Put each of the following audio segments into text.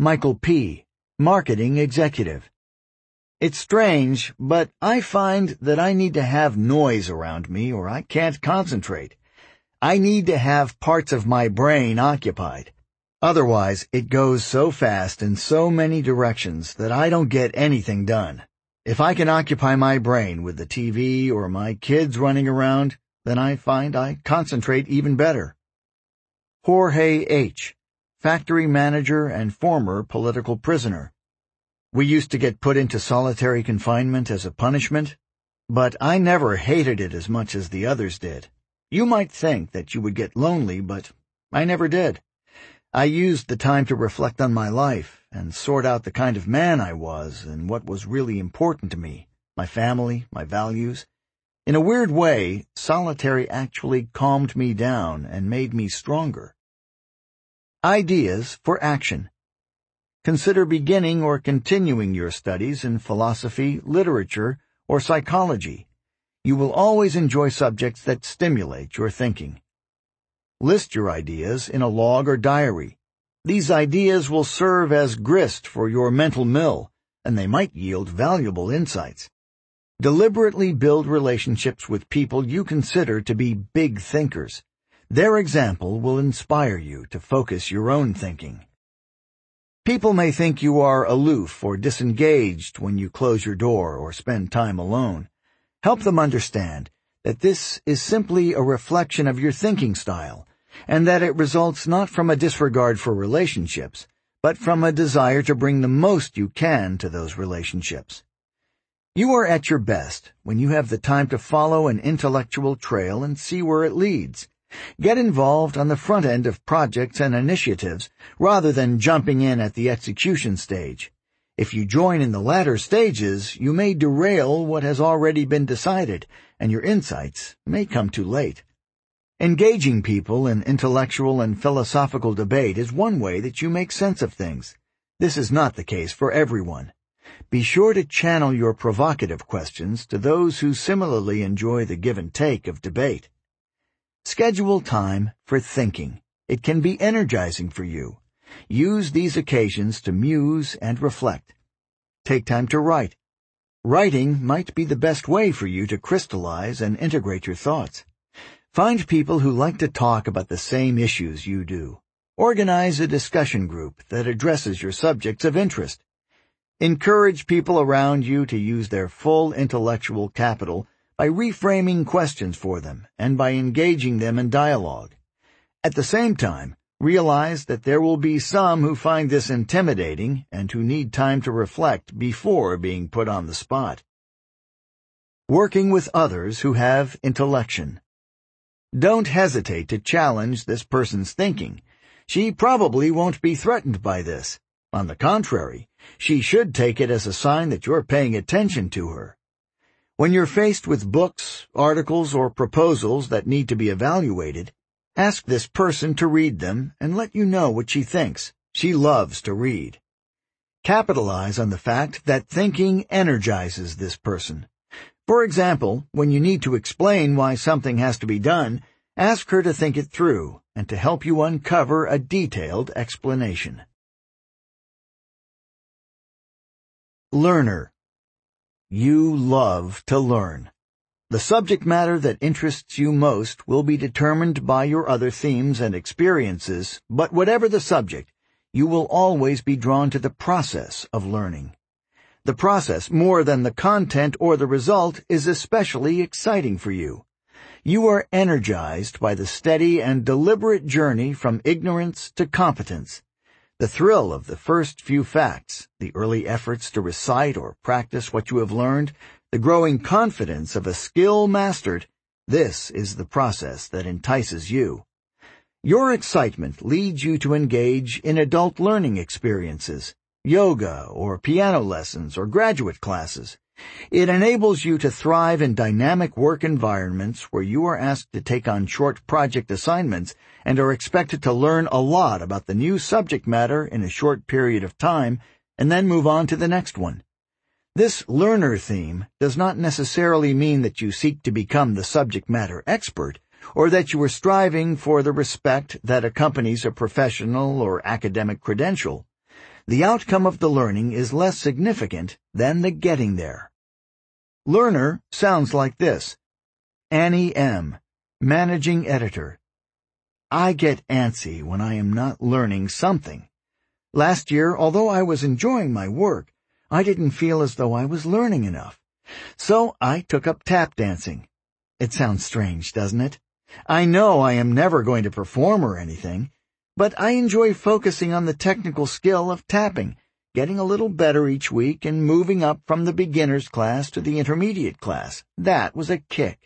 Michael P., Marketing Executive. It's strange, but I find that I need to have noise around me or I can't concentrate. I need to have parts of my brain occupied. Otherwise, it goes so fast in so many directions that I don't get anything done. If I can occupy my brain with the TV or my kids running around, then I find I concentrate even better. Jorge H., Factory Manager and former political prisoner. We used to get put into solitary confinement as a punishment, but I never hated it as much as the others did. You might think that you would get lonely, but I never did. I used the time to reflect on my life and sort out the kind of man I was and what was really important to me, my family, my values. In a weird way, solitary actually calmed me down and made me stronger. Ideas for action. Consider beginning or continuing your studies in philosophy, literature, or psychology. You will always enjoy subjects that stimulate your thinking. List your ideas in a log or diary. These ideas will serve as grist for your mental mill, and they might yield valuable insights. Deliberately build relationships with people you consider to be big thinkers. Their example will inspire you to focus your own thinking. People may think you are aloof or disengaged when you close your door or spend time alone. Help them understand that this is simply a reflection of your thinking style, and that it results not from a disregard for relationships, but from a desire to bring the most you can to those relationships. You are at your best when you have the time to follow an intellectual trail and see where it leads. Get involved on the front end of projects and initiatives rather than jumping in at the execution stage. If you join in the latter stages, you may derail what has already been decided, and your insights may come too late. Engaging people in intellectual and philosophical debate is one way that you make sense of things. This is not the case for everyone. Be sure to channel your provocative questions to those who similarly enjoy the give and take of debate. Schedule time for thinking. It can be energizing for you. Use these occasions to muse and reflect. Take time to write. Writing might be the best way for you to crystallize and integrate your thoughts. Find people who like to talk about the same issues you do. Organize a discussion group that addresses your subjects of interest. Encourage people around you to use their full intellectual capital by reframing questions for them and by engaging them in dialogue. At the same time, realize that there will be some who find this intimidating and who need time to reflect before being put on the spot. Working with others who have intellection. Don't hesitate to challenge this person's thinking. She probably won't be threatened by this. On the contrary, she should take it as a sign that you're paying attention to her. When you're faced with books, articles, or proposals that need to be evaluated, ask this person to read them and let you know what she thinks. She loves to read. Capitalize on the fact that thinking energizes this person. For example, when you need to explain why something has to be done, ask her to think it through and to help you uncover a detailed explanation. Learner. You love to learn. The subject matter that interests you most will be determined by your other themes and experiences, but whatever the subject, you will always be drawn to the process of learning. The process, more than the content or the result, is especially exciting for you. You are energized by the steady and deliberate journey from ignorance to competence. The thrill of the first few facts, the early efforts to recite or practice what you have learned, the growing confidence of a skill mastered, this is the process that entices you. Your excitement leads you to engage in adult learning experiences, yoga or piano lessons or graduate classes. It enables you to thrive in dynamic work environments where you are asked to take on short project assignments and are expected to learn a lot about the new subject matter in a short period of time and then move on to the next one. This learner theme does not necessarily mean that you seek to become the subject matter expert or that you are striving for the respect that accompanies a professional or academic credential. The outcome of the learning is less significant than the getting there. Learner sounds like this. Annie M., Managing Editor. I get antsy when I am not learning something. Last year, although I was enjoying my work, I didn't feel as though I was learning enough. So I took up tap dancing. It sounds strange, doesn't it? I know I am never going to perform or anything, but I enjoy focusing on the technical skill of tapping, getting a little better each week and moving up from the beginner's class to the intermediate class. That was a kick.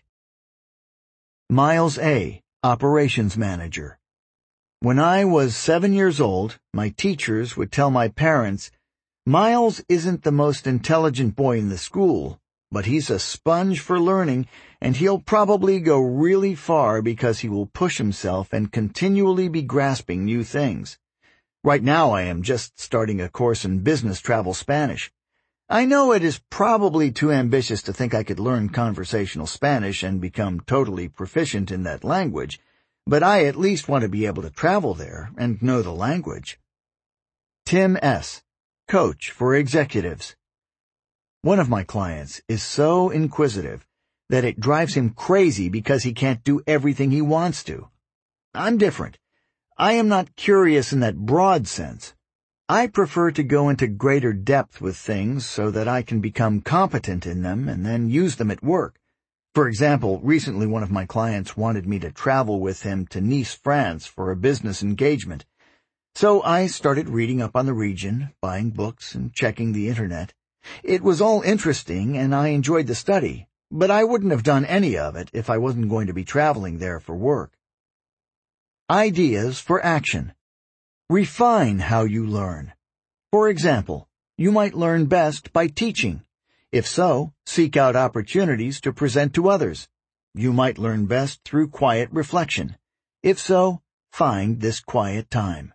Miles A., Operations Manager. When I was 7 years old, my teachers would tell my parents, "Miles isn't the most intelligent boy in the school, but he's a sponge for learning, and he'll probably go really far because he will push himself and continually be grasping new things. Right now I am just starting a course in business travel Spanish. I know it is probably too ambitious to think I could learn conversational Spanish and become totally proficient in that language, but I at least want to be able to travel there and know the language." Tim S., Coach for Executives. One of my clients is so inquisitive that it drives him crazy because he can't do everything he wants to. I'm different. I am not curious in that broad sense. I prefer to go into greater depth with things so that I can become competent in them and then use them at work. For example, recently one of my clients wanted me to travel with him to Nice, France for a business engagement. So I started reading up on the region, buying books, and checking the internet. It was all interesting and I enjoyed the study, but I wouldn't have done any of it if I wasn't going to be traveling there for work. Ideas for action. Refine how you learn. For example, you might learn best by teaching. If so, seek out opportunities to present to others. You might learn best through quiet reflection. If so, find this quiet time.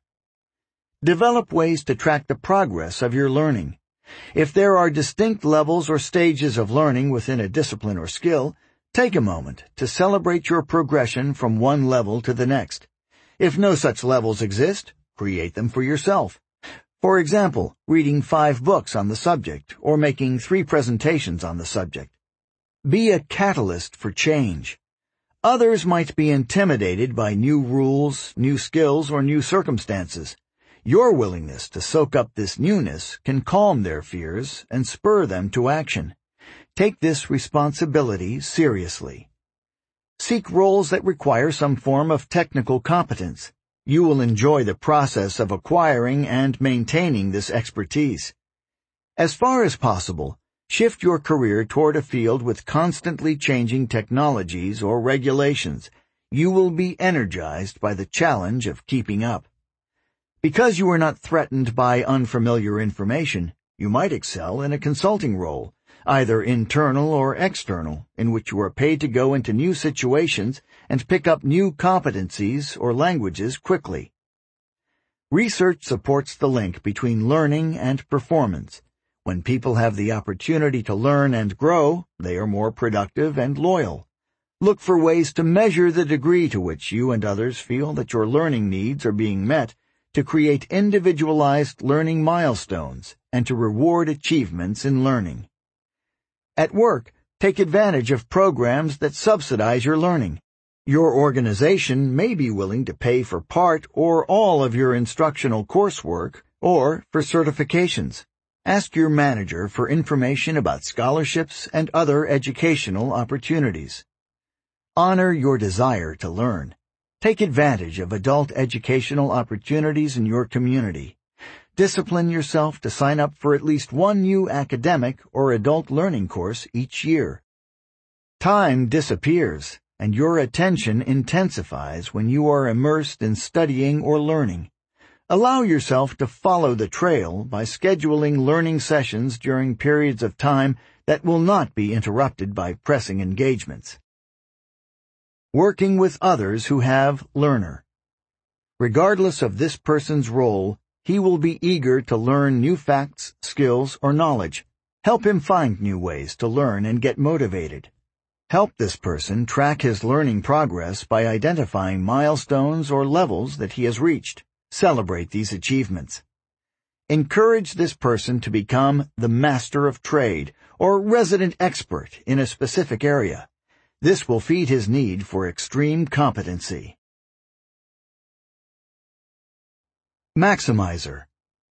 Develop ways to track the progress of your learning. If there are distinct levels or stages of learning within a discipline or skill, take a moment to celebrate your progression from one level to the next. If no such levels exist, create them for yourself. For example, reading 5 books on the subject or making 3 presentations on the subject. Be a catalyst for change. Others might be intimidated by new rules, new skills, or new circumstances. Your willingness to soak up this newness can calm their fears and spur them to action. Take this responsibility seriously. Seek roles that require some form of technical competence. You will enjoy the process of acquiring and maintaining this expertise. As far as possible, shift your career toward a field with constantly changing technologies or regulations. You will be energized by the challenge of keeping up. Because you are not threatened by unfamiliar information, you might excel in a consulting role, either internal or external, in which you are paid to go into new situations and pick up new competencies or languages quickly. Research supports the link between learning and performance. When people have the opportunity to learn and grow, they are more productive and loyal. Look for ways to measure the degree to which you and others feel that your learning needs are being met, to create individualized learning milestones, and to reward achievements in learning. At work, take advantage of programs that subsidize your learning. Your organization may be willing to pay for part or all of your instructional coursework or for certifications. Ask your manager for information about scholarships and other educational opportunities. Honor your desire to learn. Take advantage of adult educational opportunities in your community. Discipline yourself to sign up for at least one new academic or adult learning course each year. Time disappears, and your attention intensifies when you are immersed in studying or learning. Allow yourself to follow the trail by scheduling learning sessions during periods of time that will not be interrupted by pressing engagements. Working with others who have learner. Regardless of this person's role, he will be eager to learn new facts, skills, or knowledge. Help him find new ways to learn and get motivated. Help this person track his learning progress by identifying milestones or levels that he has reached. Celebrate these achievements. Encourage this person to become the master of trade or resident expert in a specific area. This will feed his need for extreme competency. Maximizer.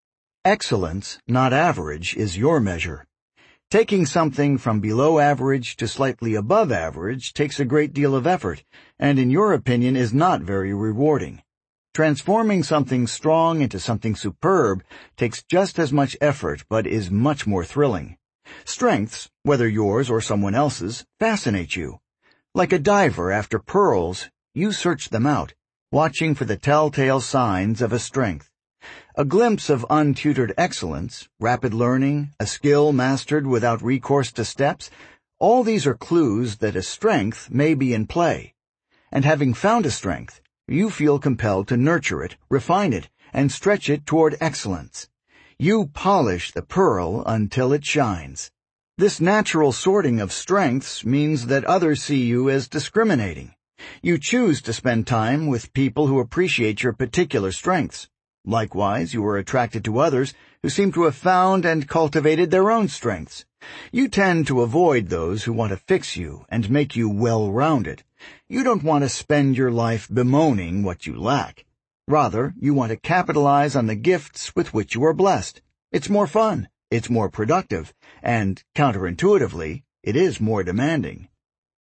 Excellence, not average, is your measure. Taking something from below average to slightly above average takes a great deal of effort, and in your opinion is not very rewarding. Transforming something strong into something superb takes just as much effort but is much more thrilling. Strengths, whether yours or someone else's, fascinate you. Like a diver after pearls, you search them out, watching for the telltale signs of a strength. A glimpse of untutored excellence, rapid learning, a skill mastered without recourse to steps, all these are clues that a strength may be in play. And having found a strength, you feel compelled to nurture it, refine it, and stretch it toward excellence. You polish the pearl until it shines. This natural sorting of strengths means that others see you as discriminating. You choose to spend time with people who appreciate your particular strengths. Likewise, you are attracted to others who seem to have found and cultivated their own strengths. You tend to avoid those who want to fix you and make you well-rounded. You don't want to spend your life bemoaning what you lack. Rather, you want to capitalize on the gifts with which you are blessed. It's more fun, it's more productive, and, counterintuitively, it is more demanding.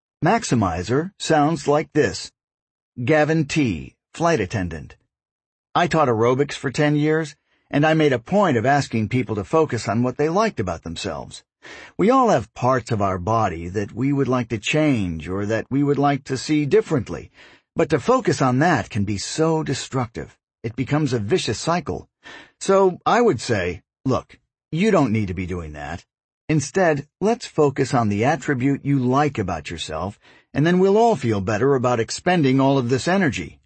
Maximizer sounds like this. Gavin T., flight attendant. I taught aerobics for 10 years, and I made a point of asking people to focus on what they liked about themselves. We all have parts of our body that we would like to change or that we would like to see differently, but to focus on that can be so destructive. It becomes a vicious cycle. So I would say, look, you don't need to be doing that. Instead, let's focus on the attribute you like about yourself, and then we'll all feel better about expending all of this energy.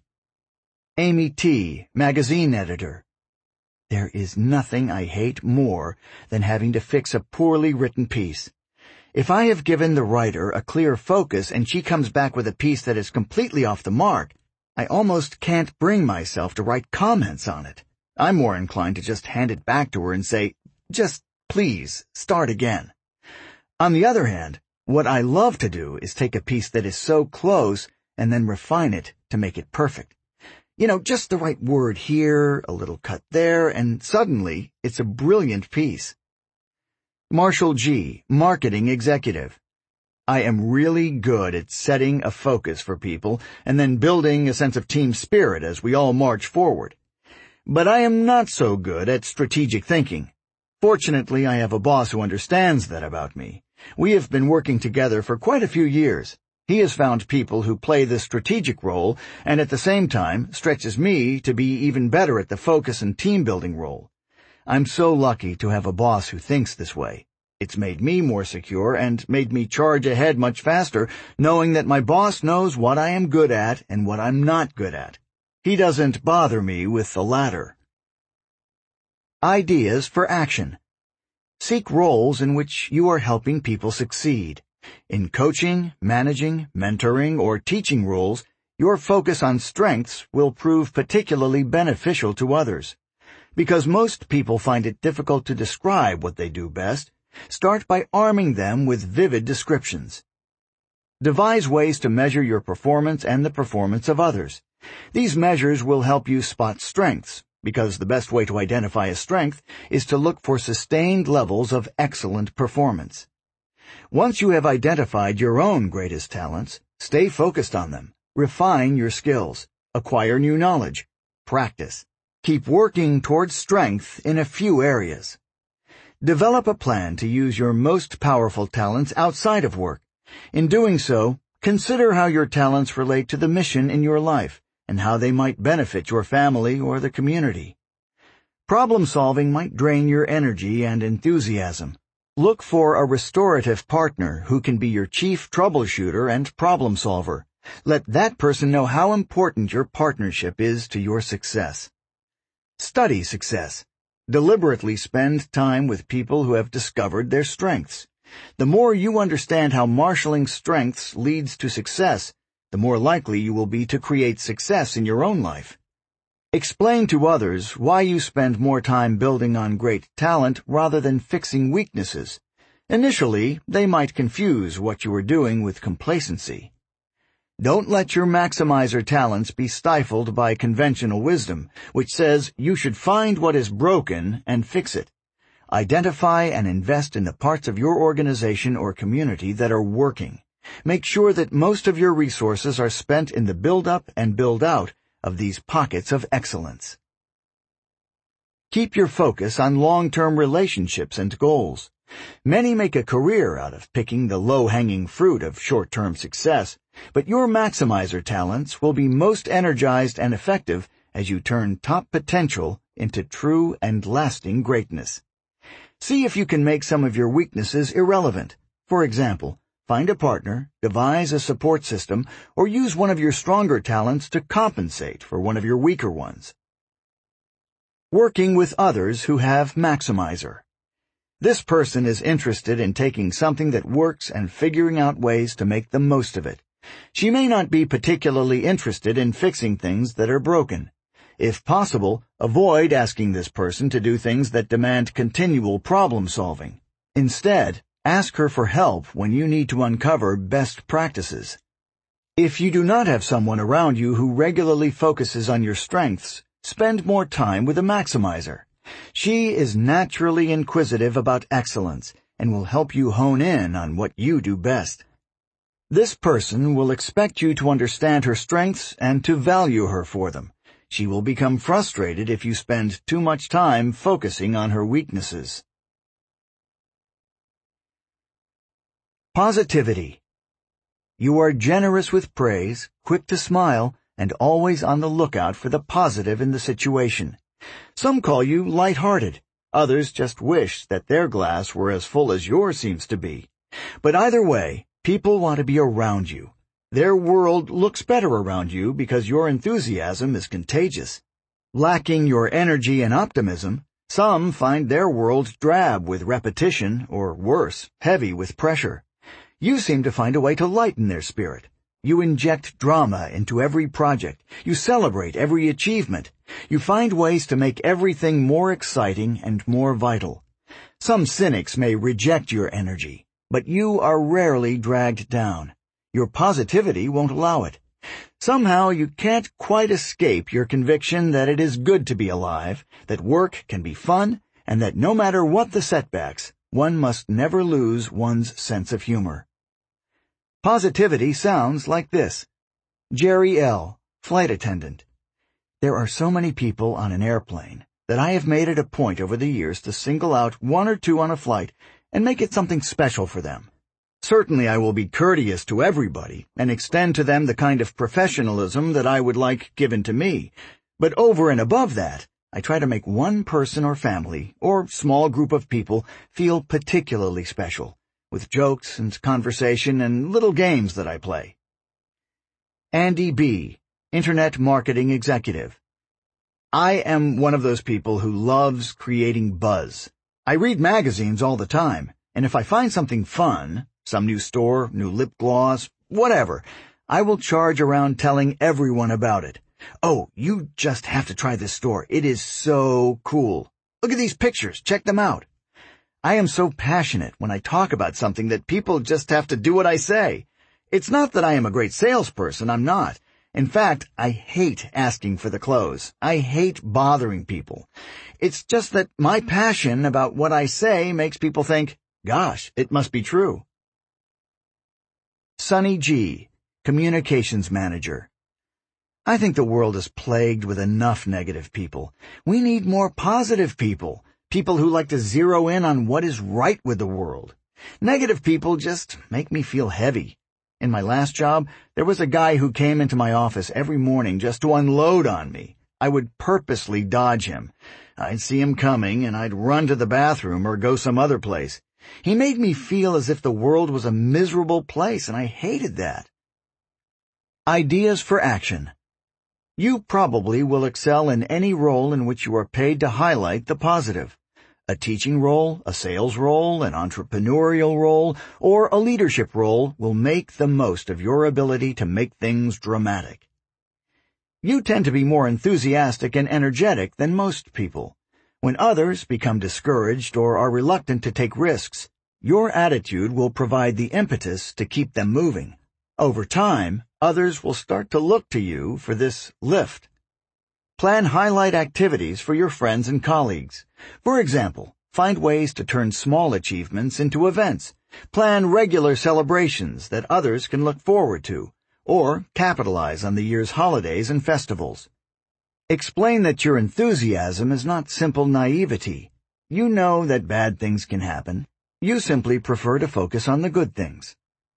Amy T., magazine editor. There is nothing I hate more than having to fix a poorly written piece. If I have given the writer a clear focus and she comes back with a piece that is completely off the mark, I almost can't bring myself to write comments on it. I'm more inclined to just hand it back to her and say, just please start again. On the other hand, what I love to do is take a piece that is so close and then refine it to make it perfect. Just the right word here, a little cut there, and suddenly it's a brilliant piece. Marshall G., marketing executive. I am really good at setting a focus for people and then building a sense of team spirit as we all march forward. But I am not so good at strategic thinking. Fortunately, I have a boss who understands that about me. We have been working together for quite a few years. He has found people who play the strategic role and at the same time stretches me to be even better at the focus and team-building role. I'm so lucky to have a boss who thinks this way. It's made me more secure and made me charge ahead much faster, knowing that my boss knows what I am good at and what I'm not good at. He doesn't bother me with the latter. Ideas for action. Seek roles in which you are helping people succeed. In coaching, managing, mentoring, or teaching roles, your focus on strengths will prove particularly beneficial to others. Because most people find it difficult to describe what they do best, start by arming them with vivid descriptions. Devise ways to measure your performance and the performance of others. These measures will help you spot strengths, because the best way to identify a strength is to look for sustained levels of excellent performance. Once you have identified your own greatest talents, stay focused on them, refine your skills, acquire new knowledge, practice. Keep working towards strength in a few areas. Develop a plan to use your most powerful talents outside of work. In doing so, consider how your talents relate to the mission in your life and how they might benefit your family or the community. Problem-solving might drain your energy and enthusiasm. Look for a restorative partner who can be your chief troubleshooter and problem solver. Let that person know how important your partnership is to your success. Study success. Deliberately spend time with people who have discovered their strengths. The more you understand how marshaling strengths leads to success, the more likely you will be to create success in your own life. Explain to others why you spend more time building on great talent rather than fixing weaknesses. Initially, they might confuse what you are doing with complacency. Don't let your maximizer talents be stifled by conventional wisdom, which says you should find what is broken and fix it. Identify and invest in the parts of your organization or community that are working. Make sure that most of your resources are spent in the build-up and build-out of these pockets of excellence. Keep your focus on long-term relationships and goals. Many make a career out of picking the low-hanging fruit of short-term success, but your maximizer talents will be most energized and effective as you turn top potential into true and lasting greatness. See if you can make some of your weaknesses irrelevant. For example, find a partner, devise a support system, or use one of your stronger talents to compensate for one of your weaker ones. Working with others who have maximizer. This person is interested in taking something that works and figuring out ways to make the most of it. She may not be particularly interested in fixing things that are broken. If possible, avoid asking this person to do things that demand continual problem-solving. Instead, ask her for help when you need to uncover best practices. If you do not have someone around you who regularly focuses on your strengths, spend more time with a maximizer. She is naturally inquisitive about excellence and will help you hone in on what you do best. This person will expect you to understand her strengths and to value her for them. She will become frustrated if you spend too much time focusing on her weaknesses. Positivity. You are generous with praise, quick to smile, and always on the lookout for the positive in the situation. Some call you light-hearted. Others just wish that their glass were as full as yours seems to be. But either way, people want to be around you. Their world looks better around you because your enthusiasm is contagious. Lacking your energy and optimism, some find their world drab with repetition, or worse, heavy with pressure. You seem to find a way to lighten their spirit. You inject drama into every project. You celebrate every achievement. You find ways to make everything more exciting and more vital. Some cynics may reject your energy, but you are rarely dragged down. Your positivity won't allow it. Somehow you can't quite escape your conviction that it is good to be alive, that work can be fun, and that no matter what the setbacks, one must never lose one's sense of humor. Positivity sounds like this. Jerry L., flight attendant. There are so many people on an airplane that I have made it a point over the years to single out one or two on a flight and make it something special for them. Certainly I will be courteous to everybody and extend to them the kind of professionalism that I would like given to me. But over and above that, I try to make one person or family or small group of people feel particularly special, with jokes and conversation and little games that I play. Andy B., Internet Marketing Executive. I am one of those people who loves creating buzz. I read magazines all the time, and if I find something fun, some new store, new lip gloss, whatever, I will charge around telling everyone about it. Oh, you just have to try this store. It is so cool. Look at these pictures. Check them out. I am so passionate when I talk about something that people just have to do what I say. It's not that I am a great salesperson. I'm not. In fact, I hate asking for the close. I hate bothering people. It's just that my passion about what I say makes people think, gosh, it must be true. Sunny G., Communications Manager. I think the world is plagued with enough negative people. We need more positive people, people who like to zero in on what is right with the world. Negative people just make me feel heavy. In my last job, there was a guy who came into my office every morning just to unload on me. I would purposely dodge him. I'd see him coming, and I'd run to the bathroom or go some other place. He made me feel as if the world was a miserable place, and I hated that. Ideas for action. You probably will excel in any role in which you are paid to highlight the positive. A teaching role, a sales role, an entrepreneurial role, or a leadership role will make the most of your ability to make things dramatic. You tend to be more enthusiastic and energetic than most people. When others become discouraged or are reluctant to take risks, your attitude will provide the impetus to keep them moving. Over time, others will start to look to you for this lift. Plan highlight activities for your friends and colleagues. For example, find ways to turn small achievements into events. Plan regular celebrations that others can look forward to, or capitalize on the year's holidays and festivals. Explain that your enthusiasm is not simple naivety. You know that bad things can happen. You simply prefer to focus on the good things.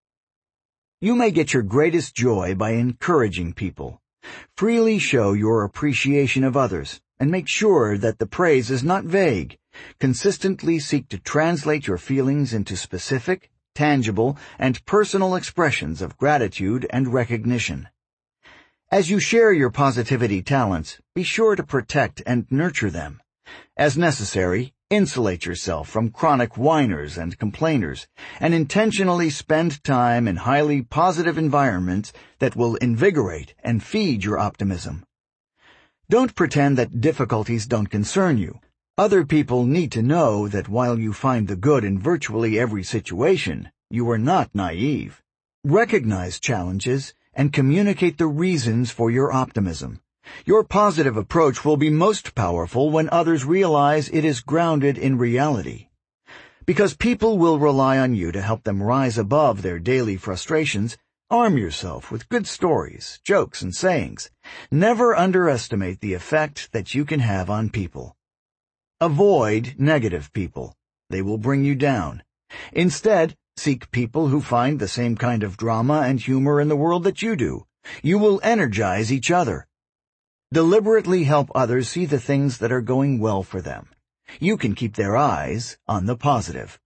You may get your greatest joy by encouraging people. Freely show your appreciation of others, and make sure that the praise is not vague. Consistently seek to translate your feelings into specific, tangible, and personal expressions of gratitude and recognition. As you share your positivity talents, be sure to protect and nurture them. As necessary, insulate yourself from chronic whiners and complainers, and intentionally spend time in highly positive environments that will invigorate and feed your optimism. Don't pretend that difficulties don't concern you. Other people need to know that while you find the good in virtually every situation, you are not naive. Recognize challenges and communicate the reasons for your optimism. Your positive approach will be most powerful when others realize it is grounded in reality. Because people will rely on you to help them rise above their daily frustrations, arm yourself with good stories, jokes, and sayings. Never underestimate the effect that you can have on people. Avoid negative people. They will bring you down. Instead, seek people who find the same kind of drama and humor in the world that you do. You will energize each other. Deliberately help others see the things that are going well for them. You can keep their eyes on the positive.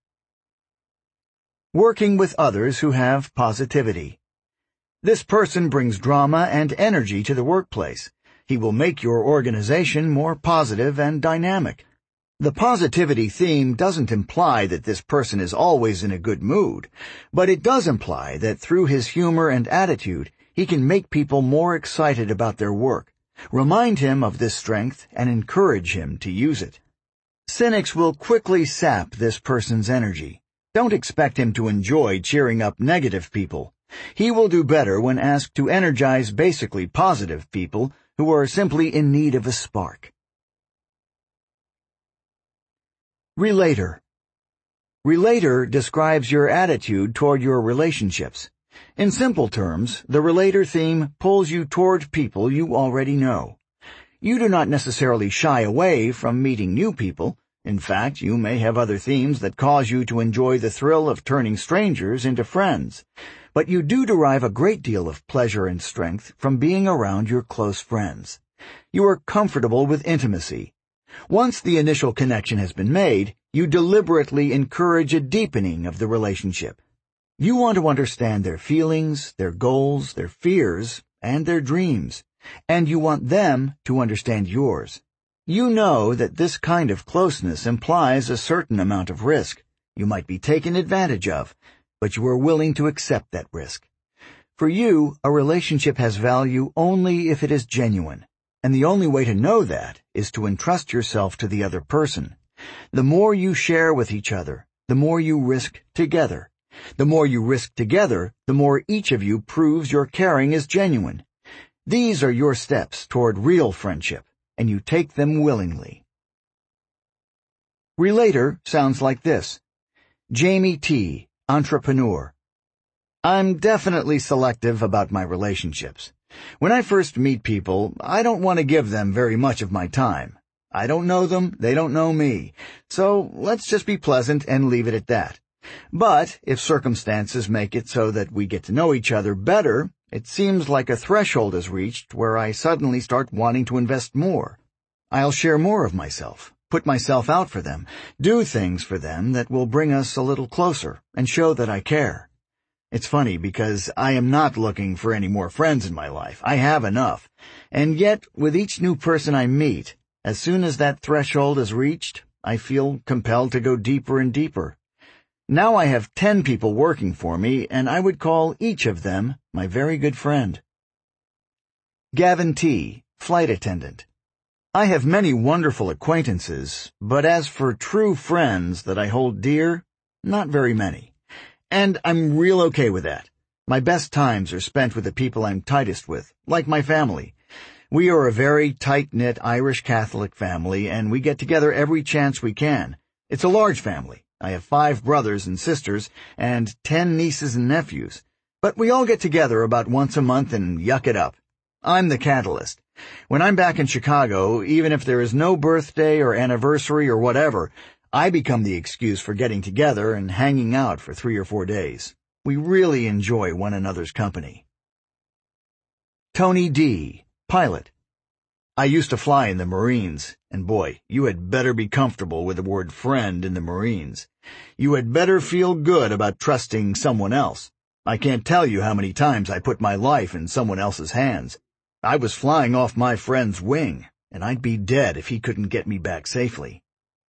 Working with others who have positivity. This person brings drama and energy to the workplace. He will make your organization more positive and dynamic. The positivity theme doesn't imply that this person is always in a good mood, but it does imply that through his humor and attitude, he can make people more excited about their work. Remind him of this strength and encourage him to use it. Cynics will quickly sap this person's energy. Don't expect him to enjoy cheering up negative people. He will do better when asked to energize basically positive people who are simply in need of a spark. Relator. Relator describes your attitude toward your relationships. In simple terms, the relator theme pulls you toward people you already know. You do not necessarily shy away from meeting new people. In fact, you may have other themes that cause you to enjoy the thrill of turning strangers into friends. But you do derive a great deal of pleasure and strength from being around your close friends. You are comfortable with intimacy. Once the initial connection has been made, you deliberately encourage a deepening of the relationship. You want to understand their feelings, their goals, their fears, and their dreams, and you want them to understand yours. You know that this kind of closeness implies a certain amount of risk. You might be taken advantage of, but you are willing to accept that risk. For you, a relationship has value only if it is genuine. And the only way to know that is to entrust yourself to the other person. The more you share with each other, the more you risk together. The more you risk together, the more each of you proves your caring is genuine. These are your steps toward real friendship, and you take them willingly. Relator sounds like this. Jamie T., entrepreneur. I'm definitely selective about my relationships. When I first meet people, I don't want to give them very much of my time. I don't know them, they don't know me. So let's just be pleasant and leave it at that. But if circumstances make it so that we get to know each other better, it seems like a threshold is reached where I suddenly start wanting to invest more. I'll share more of myself, put myself out for them, do things for them that will bring us a little closer and show that I care. It's funny because I am not looking for any more friends in my life. I have enough. And yet, with each new person I meet, as soon as that threshold is reached, I feel compelled to go deeper and deeper. Now I have 10 people working for me, and I would call each of them my very good friend. Gavin T., flight attendant. I have many wonderful acquaintances, but as for true friends that I hold dear, not very many. And I'm real okay with that. My best times are spent with the people I'm tightest with, like my family. We are a very tight-knit Irish Catholic family, and we get together every chance we can. It's a large family. I have 5 brothers and sisters, and 10 nieces and nephews. But we all get together about once a month and yuck it up. I'm the catalyst. When I'm back in Chicago, even if there is no birthday or anniversary or whatever, I become the excuse for getting together and hanging out for 3 or 4 days. We really enjoy one another's company. Tony D., pilot. I used to fly in the Marines, and boy, you had better be comfortable with the word friend in the Marines. You had better feel good about trusting someone else. I can't tell you how many times I put my life in someone else's hands. I was flying off my friend's wing, and I'd be dead if he couldn't get me back safely.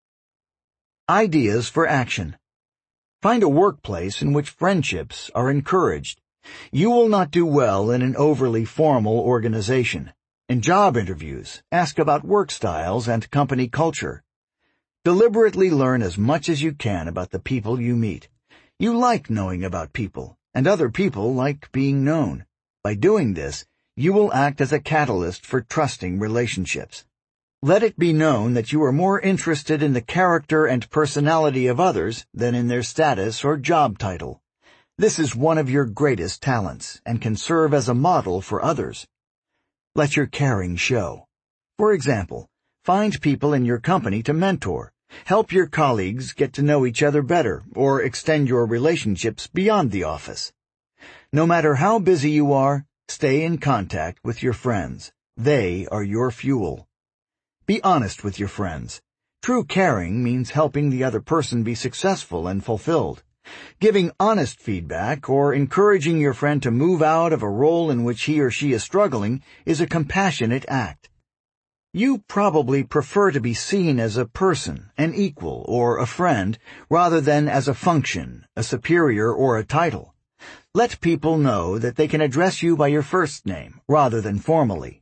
Ideas for action. Find a workplace in which friendships are encouraged. You will not do well in an overly formal organization. In job interviews, ask about work styles and company culture. Deliberately learn as much as you can about the people you meet. You like knowing about people, and other people like being known. By doing this, you will act as a catalyst for trusting relationships. Let it be known that you are more interested in the character and personality of others than in their status or job title. This is one of your greatest talents and can serve as a model for others. Let your caring show. For example, find people in your company to mentor. Help your colleagues get to know each other better or extend your relationships beyond the office. No matter how busy you are, stay in contact with your friends. They are your fuel. Be honest with your friends. True caring means helping the other person be successful and fulfilled. Giving honest feedback or encouraging your friend to move out of a role in which he or she is struggling is a compassionate act. You probably prefer to be seen as a person, an equal, or a friend, rather than as a function, a superior, or a title. Let people know that they can address you by your first name, rather than formally.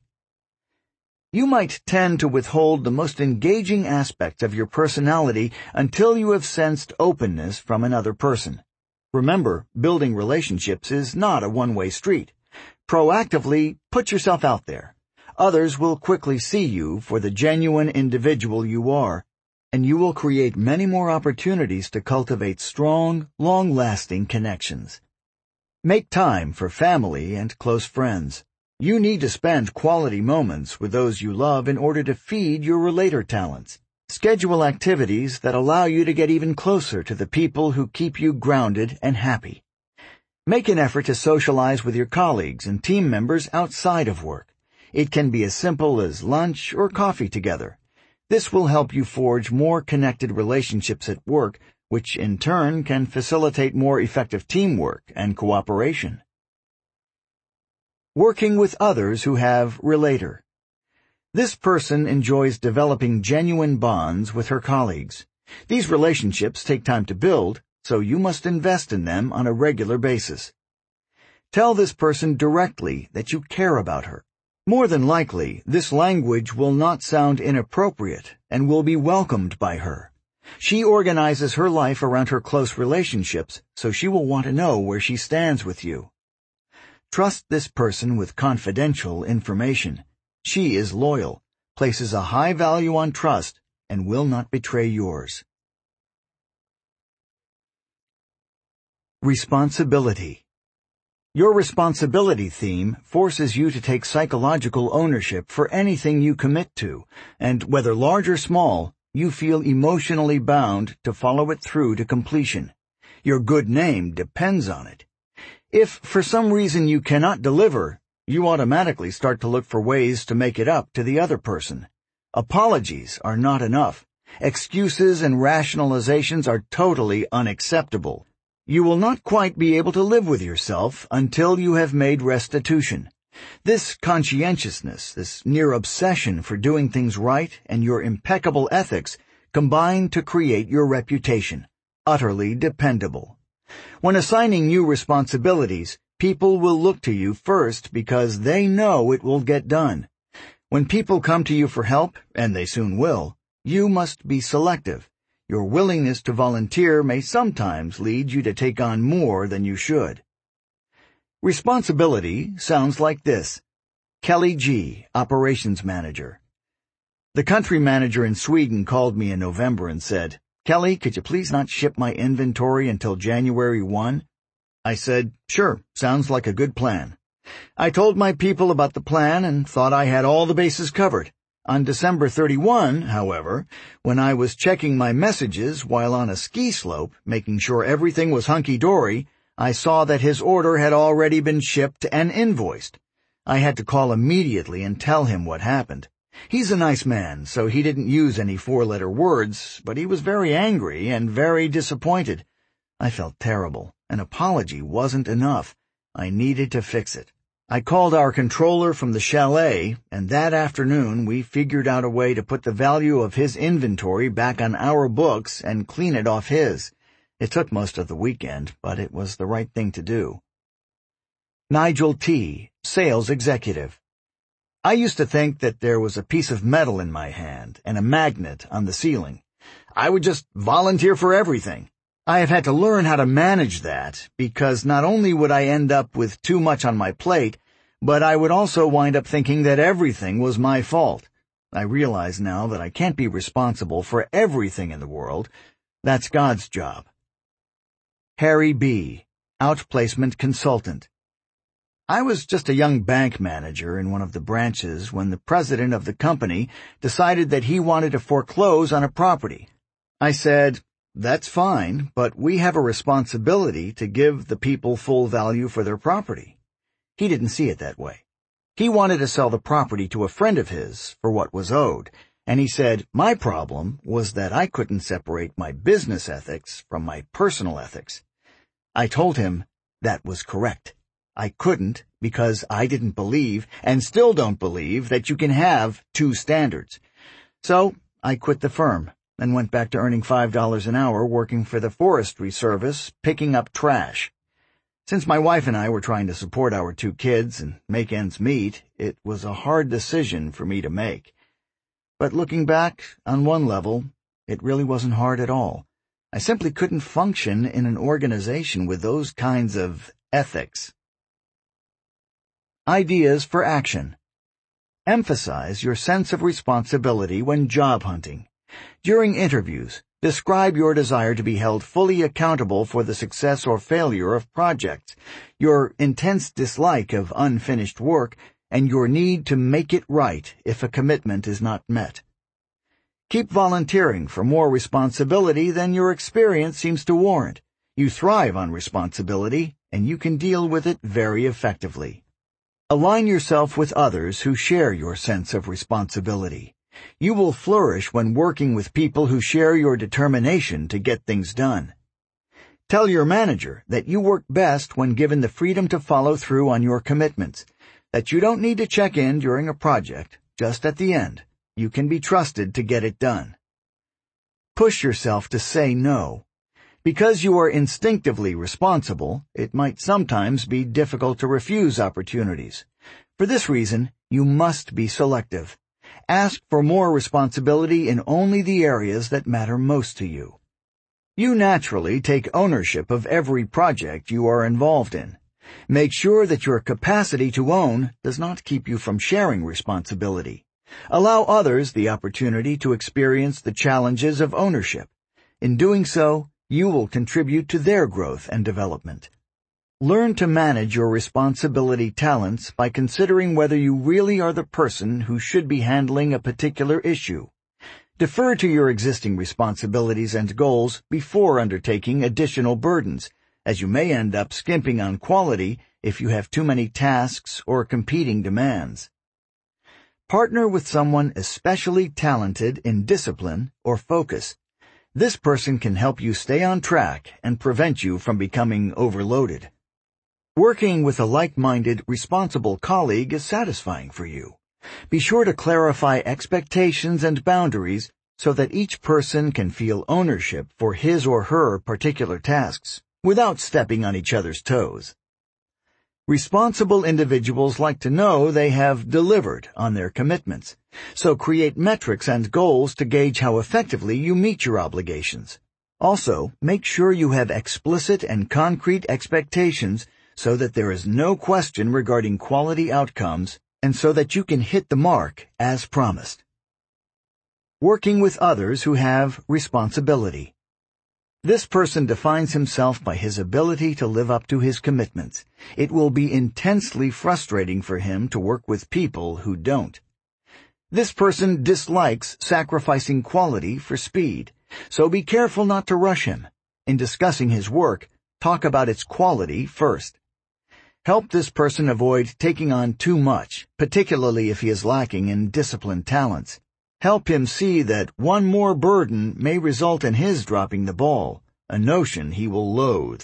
You might tend to withhold the most engaging aspects of your personality until you have sensed openness from another person. Remember, building relationships is not a one-way street. Proactively put yourself out there. Others will quickly see you for the genuine individual you are, and you will create many more opportunities to cultivate strong, long-lasting connections. Make time for family and close friends. You need to spend quality moments with those you love in order to feed your relator talents. Schedule activities that allow you to get even closer to the people who keep you grounded and happy. Make an effort to socialize with your colleagues and team members outside of work. It can be as simple as lunch or coffee together. This will help you forge more connected relationships at work, which in turn can facilitate more effective teamwork and cooperation. Working with others who have relator. This person enjoys developing genuine bonds with her colleagues. These relationships take time to build, so you must invest in them on a regular basis. Tell this person directly that you care about her. More than likely, this language will not sound inappropriate and will be welcomed by her. She organizes her life around her close relationships, so she will want to know where she stands with you. Trust this person with confidential information. She is loyal, places a high value on trust, and will not betray yours. Responsibility. Your responsibility theme forces you to take psychological ownership for anything you commit to, and whether large or small, you feel emotionally bound to follow it through to completion. Your good name depends on it. If for some reason you cannot deliver, you automatically start to look for ways to make it up to the other person. Apologies are not enough. Excuses and rationalizations are totally unacceptable. You will not quite be able to live with yourself until you have made restitution. This conscientiousness, this near obsession for doing things right, and your impeccable ethics combine to create your reputation, utterly dependable. When assigning new responsibilities, People will look to you first because they know it will get done. When people come to you for help, and they soon will, you must be selective. Your willingness to volunteer may sometimes lead you to take on more than you should. Responsibility sounds like this. Kelly G., Operations Manager. The country manager in Sweden called me in November and said, "Kelly, could you please not ship my inventory until January 1? I said, "Sure, sounds like a good plan." I told my people about the plan and thought I had all the bases covered. On December 31, however, when I was checking my messages while on a ski slope, making sure everything was hunky-dory, I saw that his order had already been shipped and invoiced. I had to call immediately and tell him what happened. He's a nice man, so he didn't use any four-letter words, but he was very angry and very disappointed. I felt terrible. An apology wasn't enough. I needed to fix it. I called our controller from the chalet, and that afternoon we figured out a way to put the value of his inventory back on our books and clean it off his. It took most of the weekend, but it was the right thing to do. Nigel T., Sales Executive. I used to think that there was a piece of metal in my hand and a magnet on the ceiling. I would just volunteer for everything. I have had to learn how to manage that, because not only would I end up with too much on my plate, but I would also wind up thinking that everything was my fault. I realize now that I can't be responsible for everything in the world. That's God's job. Harry B., Outplacement Consultant. I was just a young bank manager in one of the branches when the president of the company decided that he wanted to foreclose on a property. I said, "That's fine, but we have a responsibility to give the people full value for their property." He didn't see it that way. He wanted to sell the property to a friend of his for what was owed, and he said my problem was that I couldn't separate my business ethics from my personal ethics. I told him that was correct. I couldn't because I didn't believe, and still don't believe, that you can have two standards. So I quit the firm and went back to earning $5 an hour working for the Forestry Service, picking up trash. Since my wife and I were trying to support our two kids and make ends meet, it was a hard decision for me to make. But looking back, on one level, it really wasn't hard at all. I simply couldn't function in an organization with those kinds of ethics. Ideas for action. Emphasize your sense of responsibility when job hunting. During interviews, describe your desire to be held fully accountable for the success or failure of projects, your intense dislike of unfinished work, and your need to make it right if a commitment is not met. Keep volunteering for more responsibility than your experience seems to warrant. You thrive on responsibility, and you can deal with it very effectively. Align yourself with others who share your sense of responsibility. You will flourish when working with people who share your determination to get things done. Tell your manager that you work best when given the freedom to follow through on your commitments, that you don't need to check in during a project, just at the end. You can be trusted to get it done. Push yourself to say no. Because you are instinctively responsible, it might sometimes be difficult to refuse opportunities. For this reason, you must be selective. Ask for more responsibility in only the areas that matter most to you. You naturally take ownership of every project you are involved in. Make sure that your capacity to own does not keep you from sharing responsibility. Allow others the opportunity to experience the challenges of ownership. In doing so, you will contribute to their growth and development. Learn to manage your responsibility talents by considering whether you really are the person who should be handling a particular issue. Defer to your existing responsibilities and goals before undertaking additional burdens, as you may end up skimping on quality if you have too many tasks or competing demands. Partner with someone especially talented in discipline or focus. This person can help you stay on track and prevent you from becoming overloaded. Working with a like-minded, responsible colleague is satisfying for you. Be sure to clarify expectations and boundaries so that each person can feel ownership for his or her particular tasks without stepping on each other's toes. Responsible individuals like to know they have delivered on their commitments, so create metrics and goals to gauge how effectively you meet your obligations. Also, make sure you have explicit and concrete expectations so that there is no question regarding quality outcomes and so that you can hit the mark as promised. Working with others who have responsibility. This person defines himself by his ability to live up to his commitments. It will be intensely frustrating for him to work with people who don't. This person dislikes sacrificing quality for speed, so be careful not to rush him. In discussing his work, talk about its quality first. Help this person avoid taking on too much, particularly if he is lacking in disciplined talents. Help him see that one more burden may result in his dropping the ball, a notion he will loathe.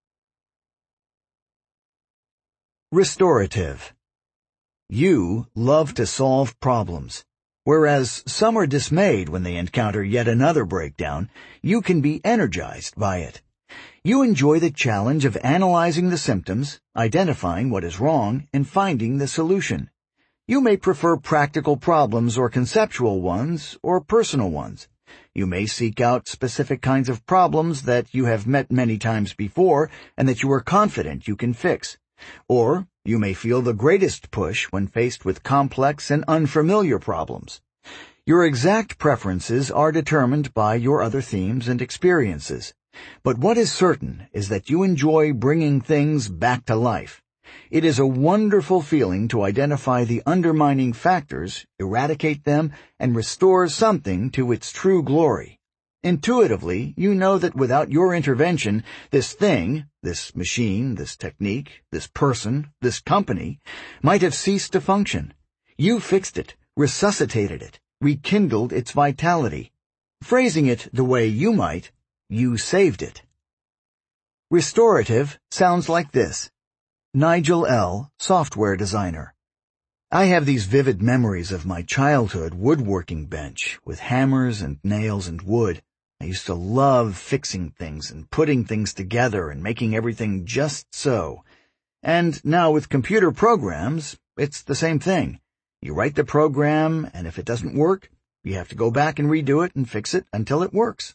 Restorative. You love to solve problems. Whereas some are dismayed when they encounter yet another breakdown, you can be energized by it. You enjoy the challenge of analyzing the symptoms, identifying what is wrong, and finding the solution. You may prefer practical problems or conceptual ones or personal ones. You may seek out specific kinds of problems that you have met many times before and that you are confident you can fix. Or you may feel the greatest push when faced with complex and unfamiliar problems. Your exact preferences are determined by your other themes and experiences. But what is certain is that you enjoy bringing things back to life. It is a wonderful feeling to identify the undermining factors, eradicate them, and restore something to its true glory. Intuitively, you know that without your intervention, this thing, this machine, this technique, this person, this company, might have ceased to function. You fixed it, resuscitated it, rekindled its vitality. Phrasing it the way you might, you saved it. Restorative sounds like this. Nigel L., software designer. I have these vivid memories of my childhood woodworking bench with hammers and nails and wood. I used to love fixing things and putting things together and making everything just so. And now with computer programs, it's the same thing. You write the program, and if it doesn't work, you have to go back and redo it and fix it until it works.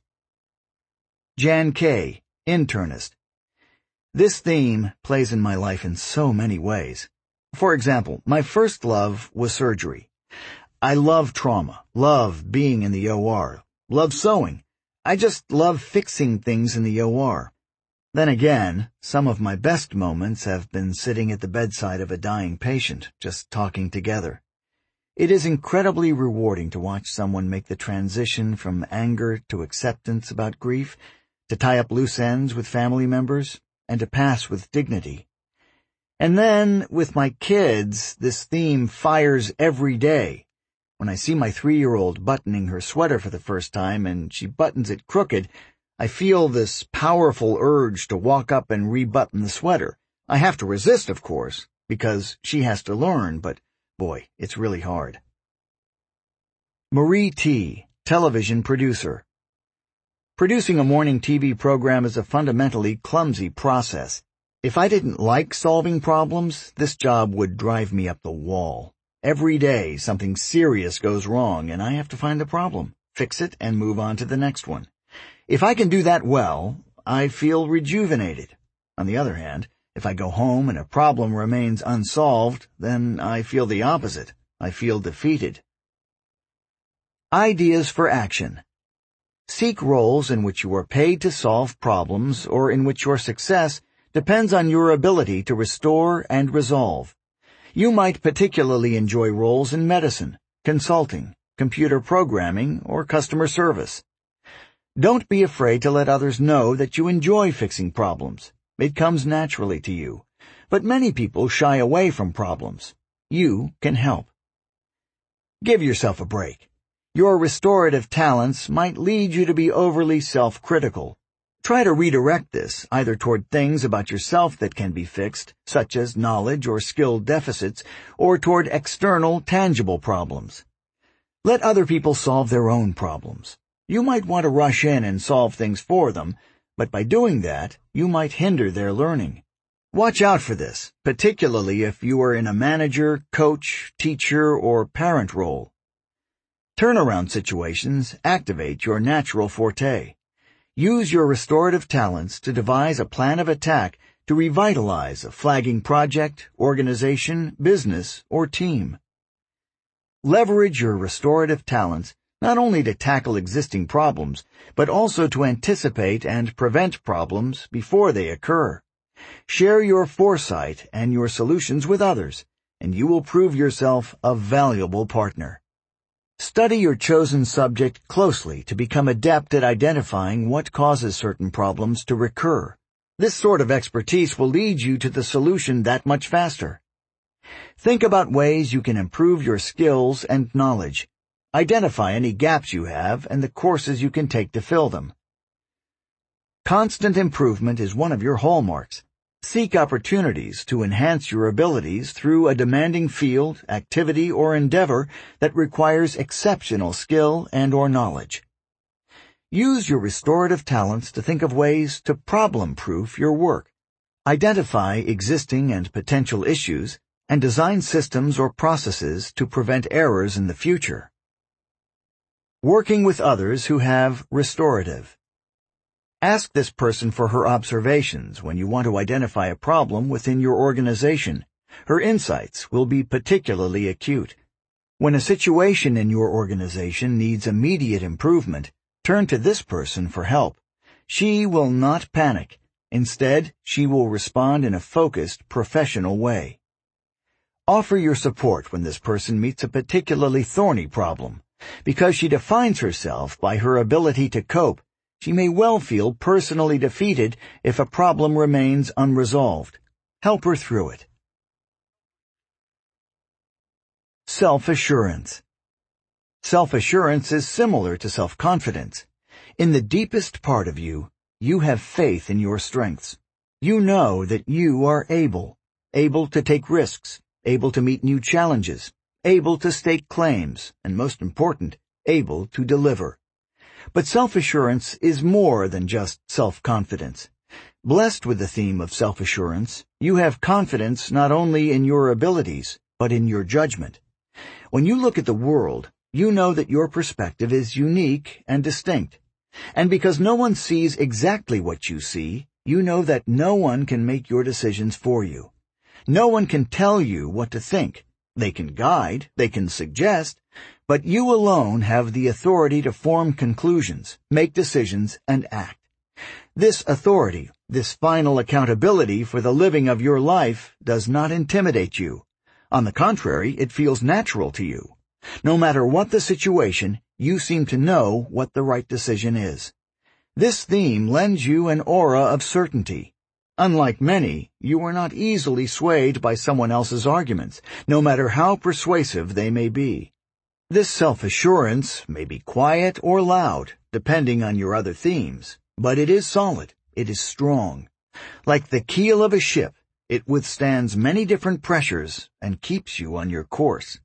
Jan K., internist. This theme plays in my life in so many ways. For example, my first love was surgery. I love trauma, love being in the OR, love sewing. I just love fixing things in the OR. Then again, some of my best moments have been sitting at the bedside of a dying patient, just talking together. It is incredibly rewarding to watch someone make the transition from anger to acceptance about grief, to tie up loose ends with family members, and to pass with dignity. And then, with my kids, this theme fires every day. When I see my 3-year-old buttoning her sweater for the first time and she buttons it crooked, I feel this powerful urge to walk up and rebutton the sweater. I have to resist, of course, because she has to learn, but boy, it's really hard. Marie T., television producer. Producing a morning TV program is a fundamentally clumsy process. If I didn't like solving problems, this job would drive me up the wall. Every day, something serious goes wrong, and I have to find the problem, fix it, and move on to the next one. If I can do that well, I feel rejuvenated. On the other hand, if I go home and a problem remains unsolved, then I feel the opposite. I feel defeated. Ideas for action. Seek roles in which you are paid to solve problems or in which your success depends on your ability to restore and resolve. You might particularly enjoy roles in medicine, consulting, computer programming, or customer service. Don't be afraid to let others know that you enjoy fixing problems. It comes naturally to you. But many people shy away from problems. You can help. Give yourself a break. Your restorative talents might lead you to be overly self-critical. Try to redirect this either toward things about yourself that can be fixed, such as knowledge or skill deficits, or toward external, tangible problems. Let other people solve their own problems. You might want to rush in and solve things for them, but by doing that, you might hinder their learning. Watch out for this, particularly if you are in a manager, coach, teacher, or parent role. Turnaround situations activate your natural forte. Use your restorative talents to devise a plan of attack to revitalize a flagging project, organization, business, or team. Leverage your restorative talents not only to tackle existing problems, but also to anticipate and prevent problems before they occur. Share your foresight and your solutions with others, and you will prove yourself a valuable partner. Study your chosen subject closely to become adept at identifying what causes certain problems to recur. This sort of expertise will lead you to the solution that much faster. Think about ways you can improve your skills and knowledge. Identify any gaps you have and the courses you can take to fill them. Constant improvement is one of your hallmarks. Seek opportunities to enhance your abilities through a demanding field, activity, or endeavor that requires exceptional skill and/or knowledge. Use your restorative talents to think of ways to problem-proof your work. Identify existing and potential issues and design systems or processes to prevent errors in the future. Working with others who have restorative. Ask this person for her observations when you want to identify a problem within your organization. Her insights will be particularly acute. When a situation in your organization needs immediate improvement, turn to this person for help. She will not panic. Instead, she will respond in a focused, professional way. Offer your support when this person meets a particularly thorny problem. Because she defines herself by her ability to cope, she may well feel personally defeated if a problem remains unresolved. Help her through it. Self-assurance. Self-assurance is similar to self-confidence. In the deepest part of you, you have faith in your strengths. You know that you are able to take risks, able to meet new challenges, able to stake claims, and most important, able to deliver. But self-assurance is more than just self-confidence. Blessed with the theme of self-assurance, you have confidence not only in your abilities, but in your judgment. When you look at the world, you know that your perspective is unique and distinct. And because no one sees exactly what you see, you know that no one can make your decisions for you. No one can tell you what to think. They can guide, they can suggest, but you alone have the authority to form conclusions, make decisions, and act. This authority, this final accountability for the living of your life, does not intimidate you. On the contrary, it feels natural to you. No matter what the situation, you seem to know what the right decision is. This theme lends you an aura of certainty. Unlike many, you are not easily swayed by someone else's arguments, no matter how persuasive they may be. This self-assurance may be quiet or loud, depending on your other themes, but it is solid, it is strong. Like the keel of a ship, it withstands many different pressures and keeps you on your course.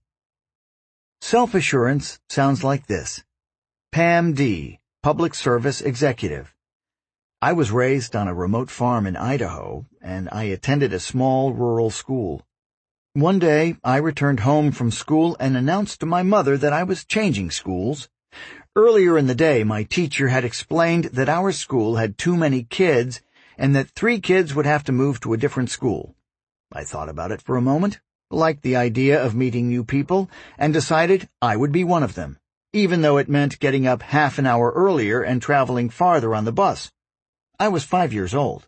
Self-assurance sounds like this. Pam D., Public Service Executive. I was raised on a remote farm in Idaho, and I attended a small rural school. One day, I returned home from school and announced to my mother that I was changing schools. Earlier in the day, my teacher had explained that our school had too many kids and that 3 kids would have to move to a different school. I thought about it for a moment, liked the idea of meeting new people, and decided I would be one of them, even though it meant getting up half an hour earlier and traveling farther on the bus. I was 5 years old.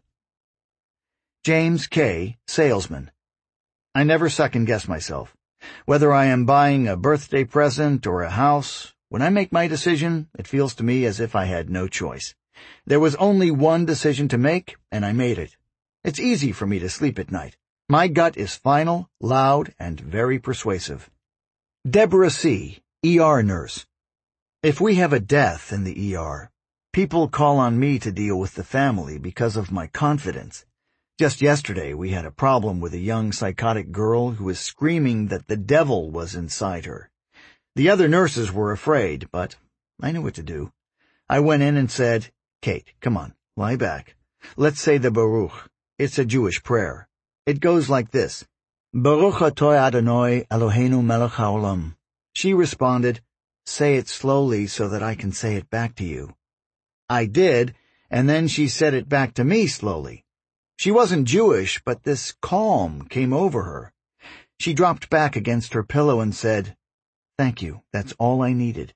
James K., salesman. I never second-guess myself. Whether I am buying a birthday present or a house, when I make my decision, it feels to me as if I had no choice. There was only one decision to make, and I made it. It's easy for me to sleep at night. My gut is final, loud, and very persuasive. Deborah C., ER nurse. If we have a death in the ER, people call on me to deal with the family because of my confidence. Just yesterday, we had a problem with a young psychotic girl who was screaming that the devil was inside her. The other nurses were afraid, but I knew what to do. I went in and said, "Kate, come on, lie back. Let's say the Baruch. It's a Jewish prayer. It goes like this. Baruch atoi Adonai Eloheinu melech haolam. She responded, "Say it slowly so that I can say it back to you." I did, and then she said it back to me slowly. She wasn't Jewish, but this calm came over her. She dropped back against her pillow and said, "Thank you, that's all I needed."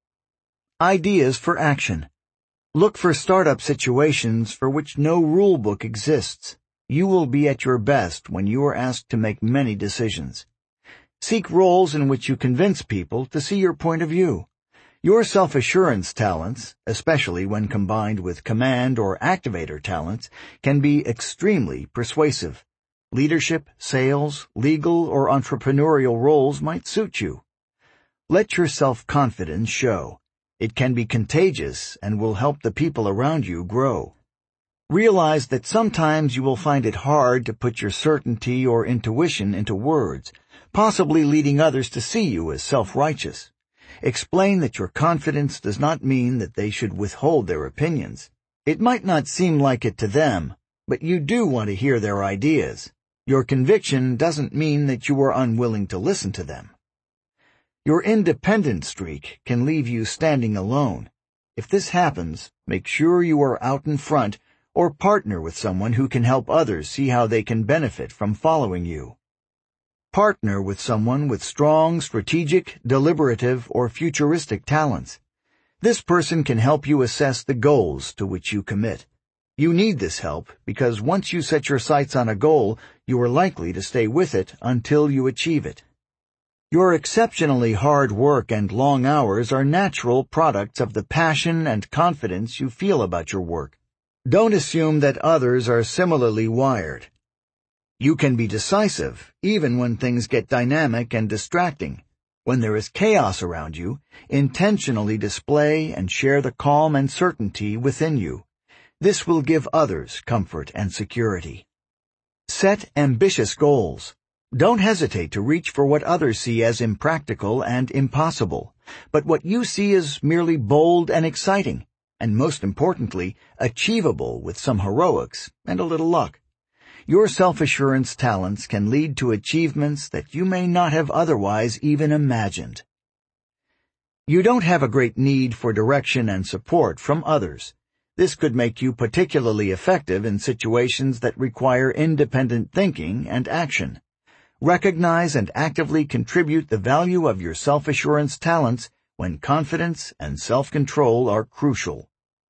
Ideas for action. Look for startup situations for which no rule book exists. You will be at your best when you are asked to make many decisions. Seek roles in which you convince people to see your point of view. Your self-assurance talents, especially when combined with command or activator talents, can be extremely persuasive. Leadership, sales, legal, or entrepreneurial roles might suit you. Let your self-confidence show. It can be contagious and will help the people around you grow. Realize that sometimes you will find it hard to put your certainty or intuition into words, possibly leading others to see you as self-righteous. Explain that your confidence does not mean that they should withhold their opinions. It might not seem like it to them, but you do want to hear their ideas. Your conviction doesn't mean that you are unwilling to listen to them. Your independent streak can leave you standing alone. If this happens, make sure you are out in front or partner with someone who can help others see how they can benefit from following you. Partner with someone with strong, strategic, deliberative, or futuristic talents. This person can help you assess the goals to which you commit. You need this help because once you set your sights on a goal, you are likely to stay with it until you achieve it. Your exceptionally hard work and long hours are natural products of the passion and confidence you feel about your work. Don't assume that others are similarly wired. You can be decisive, even when things get dynamic and distracting. When there is chaos around you, intentionally display and share the calm and certainty within you. This will give others comfort and security. Set ambitious goals. Don't hesitate to reach for what others see as impractical and impossible, but what you see as merely bold and exciting, and most importantly, achievable with some heroics and a little luck. Your self-assurance talents can lead to achievements that you may not have otherwise even imagined. You don't have a great need for direction and support from others. This could make you particularly effective in situations that require independent thinking and action. Recognize and actively contribute the value of your self-assurance talents when confidence and self-control are crucial.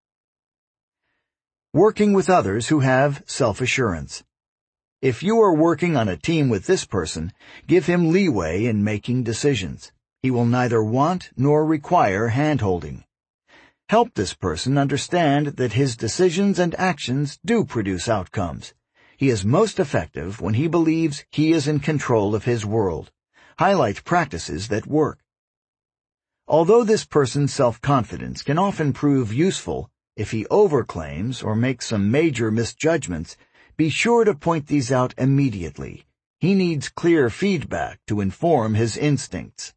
Working with others who have self-assurance. If you are working on a team with this person, give him leeway in making decisions. He will neither want nor require hand-holding. Help this person understand that his decisions and actions do produce outcomes. He is most effective when he believes he is in control of his world. Highlight practices that work. Although this person's self-confidence can often prove useful, if he overclaims or makes some major misjudgments, be sure to point these out immediately. He needs clear feedback to inform his instincts.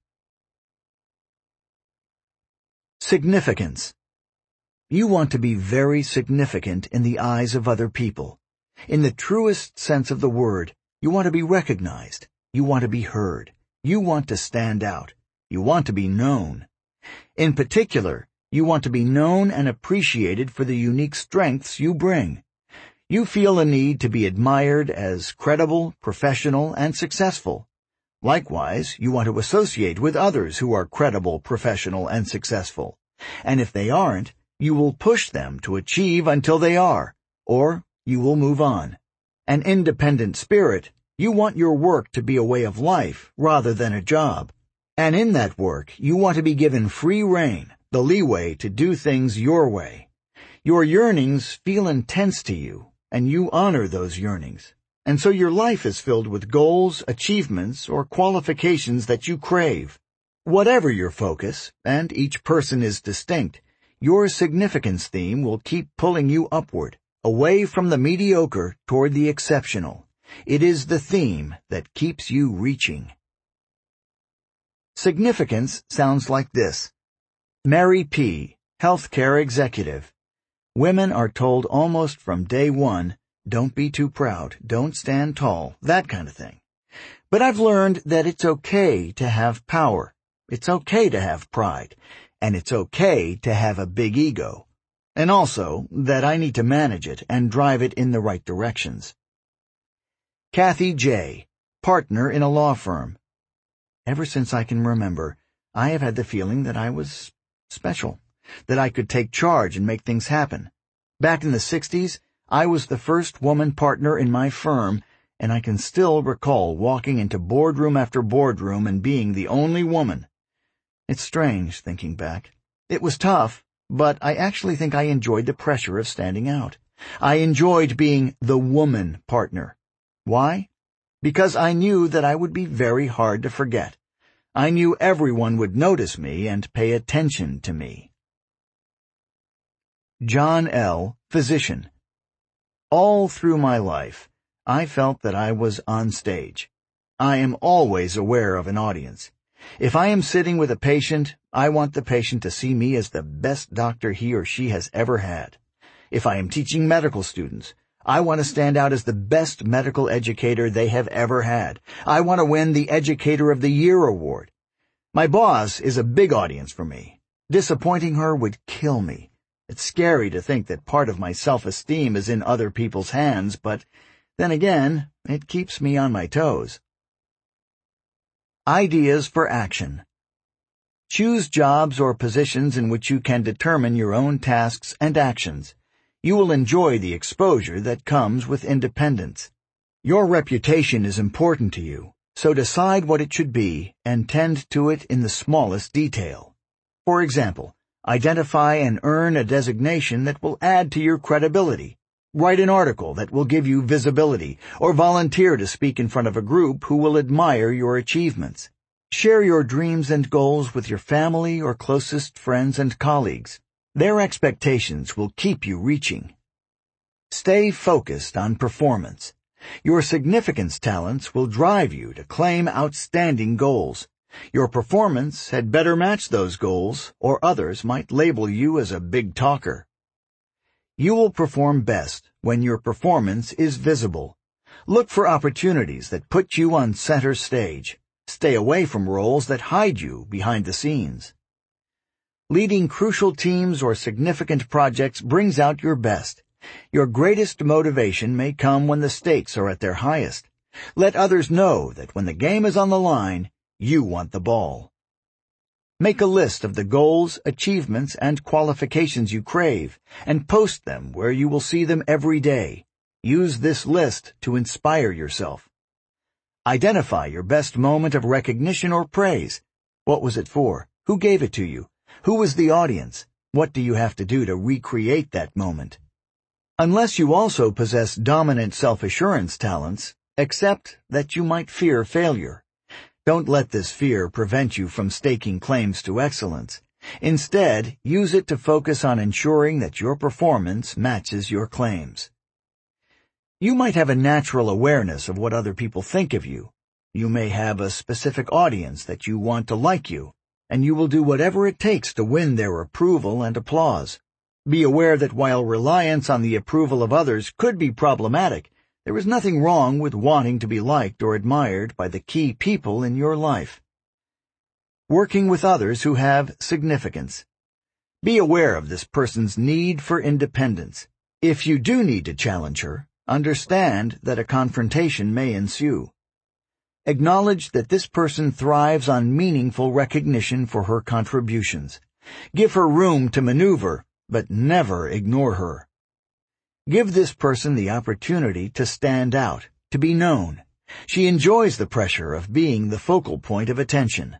Significance. You want to be very significant in the eyes of other people. In the truest sense of the word, you want to be recognized. You want to be heard. You want to stand out. You want to be known. In particular, you want to be known and appreciated for the unique strengths you bring. You feel a need to be admired as credible, professional, and successful. Likewise, you want to associate with others who are credible, professional, and successful. And if they aren't, you will push them to achieve until they are, or you will move on. An independent spirit, you want your work to be a way of life rather than a job. And in that work, you want to be given free rein, the leeway to do things your way. Your yearnings feel intense to you, and you honor those yearnings. And so your life is filled with goals, achievements, or qualifications that you crave. Whatever your focus, and each person is distinct, your significance theme will keep pulling you upward, away from the mediocre toward the exceptional. It is the theme that keeps you reaching. Significance sounds like this. Mary P., healthcare executive. Women are told almost from day one, don't be too proud, don't stand tall, that kind of thing. But I've learned that it's okay to have power, it's okay to have pride, and it's okay to have a big ego. And also that I need to manage it and drive it in the right directions. Kathy J., partner in a law firm. Ever since I can remember, I have had the feeling that I was special, that I could take charge and make things happen. Back in the 60s, I was the first woman partner in my firm, and I can still recall walking into boardroom after boardroom and being the only woman. It's strange, thinking back. It was tough, but I actually think I enjoyed the pressure of standing out. I enjoyed being the woman partner. Why? Because I knew that I would be very hard to forget. I knew everyone would notice me and pay attention to me. John L., physician. All through my life, I felt that I was on stage. I am always aware of an audience. If I am sitting with a patient, I want the patient to see me as the best doctor he or she has ever had. If I am teaching medical students, I want to stand out as the best medical educator they have ever had. I want to win the Educator of the Year award. My boss is a big audience for me. Disappointing her would kill me. It's scary to think that part of my self-esteem is in other people's hands, but then again, it keeps me on my toes. Ideas for action. Choose jobs or positions in which you can determine your own tasks and actions. You will enjoy the exposure that comes with independence. Your reputation is important to you, so decide what it should be and tend to it in the smallest detail. For example, identify and earn a designation that will add to your credibility. Write an article that will give you visibility, or volunteer to speak in front of a group who will admire your achievements. Share your dreams and goals with your family or closest friends and colleagues. Their expectations will keep you reaching. Stay focused on performance. Your significance talents will drive you to claim outstanding goals. Your performance had better match those goals, or others might label you as a big talker. You will perform best when your performance is visible. Look for opportunities that put you on center stage. Stay away from roles that hide you behind the scenes. Leading crucial teams or significant projects brings out your best. Your greatest motivation may come when the stakes are at their highest. Let others know that when the game is on the line, you want the ball. Make a list of the goals, achievements, and qualifications you crave, and post them where you will see them every day. Use this list to inspire yourself. Identify your best moment of recognition or praise. What was it for? Who gave it to you? Who was the audience? What do you have to do to recreate that moment? Unless you also possess dominant self-assurance talents, accept that you might fear failure. Don't let this fear prevent you from staking claims to excellence. Instead, use it to focus on ensuring that your performance matches your claims. You might have a natural awareness of what other people think of you. You may have a specific audience that you want to like you, and you will do whatever it takes to win their approval and applause. Be aware that while reliance on the approval of others could be problematic, there is nothing wrong with wanting to be liked or admired by the key people in your life. Working with others who have significance. Be aware of this person's need for independence. If you do need to challenge her, understand that a confrontation may ensue. Acknowledge that this person thrives on meaningful recognition for her contributions. Give her room to maneuver, but never ignore her. Give this person the opportunity to stand out, to be known. She enjoys the pressure of being the focal point of attention.